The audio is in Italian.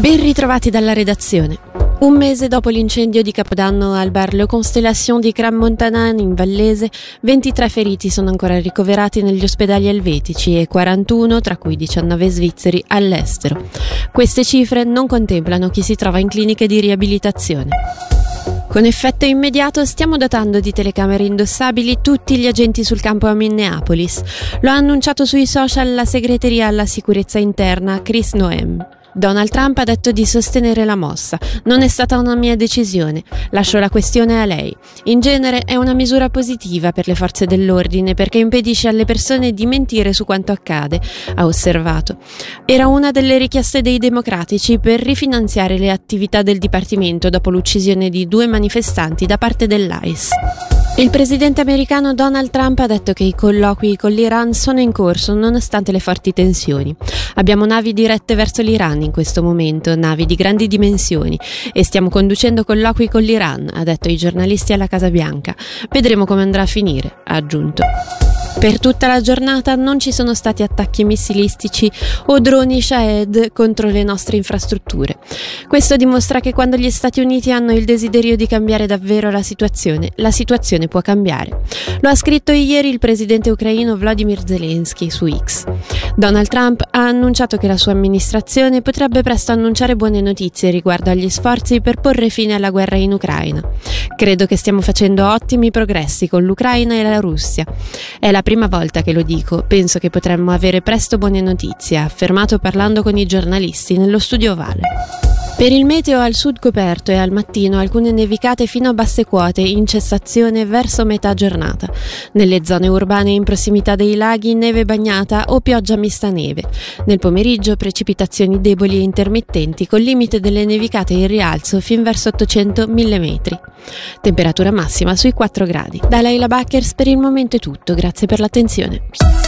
Ben ritrovati dalla redazione. Un mese dopo l'incendio di Capodanno al bar Le Constellation di Crans-Montana in Vallese, 23 feriti sono ancora ricoverati negli ospedali elvetici e 41, tra cui 19 svizzeri, all'estero. Queste cifre non contemplano chi si trova in cliniche di riabilitazione. Con effetto immediato stiamo dotando di telecamere indossabili tutti gli agenti sul campo a Minneapolis. Lo ha annunciato sui social la segreteria alla sicurezza interna Chris Noem. Donald Trump ha detto di sostenere la mossa. Non è stata una mia decisione, lascio la questione a lei. In genere è una misura positiva per le forze dell'ordine perché impedisce alle persone di mentire su quanto accade, ha osservato. Era una delle richieste dei democratici per rifinanziare le attività del dipartimento dopo l'uccisione di 2 manifestanti da parte dell'ICE. Il presidente americano Donald Trump ha detto che i colloqui con l'Iran sono in corso nonostante le forti tensioni. Abbiamo navi dirette verso l'Iran in questo momento, navi di grandi dimensioni, e stiamo conducendo colloqui con l'Iran, ha detto ai giornalisti alla Casa Bianca. Vedremo come andrà a finire, ha aggiunto. Per tutta la giornata non ci sono stati attacchi missilistici o droni Shahed contro le nostre infrastrutture. Questo dimostra che quando gli Stati Uniti hanno il desiderio di cambiare davvero la situazione può cambiare. Lo ha scritto ieri il presidente ucraino Volodymyr Zelensky su X. Donald Trump ha annunciato che la sua amministrazione potrebbe presto annunciare buone notizie riguardo agli sforzi per porre fine alla guerra in Ucraina. Credo che stiamo facendo ottimi progressi con l'Ucraina e la Russia. È la prima volta che lo dico, penso che potremmo avere presto buone notizie, ha affermato parlando con i giornalisti nello studio ovale. Per il meteo al sud coperto e al mattino alcune nevicate fino a basse quote in cessazione verso metà giornata. Nelle zone urbane in prossimità dei laghi neve bagnata o pioggia mista neve. Nel pomeriggio precipitazioni deboli e intermittenti con limite delle nevicate in rialzo fin verso 800 mm. Temperatura massima sui 4 gradi. Da Laila Backers per il momento è tutto, grazie per l'attenzione.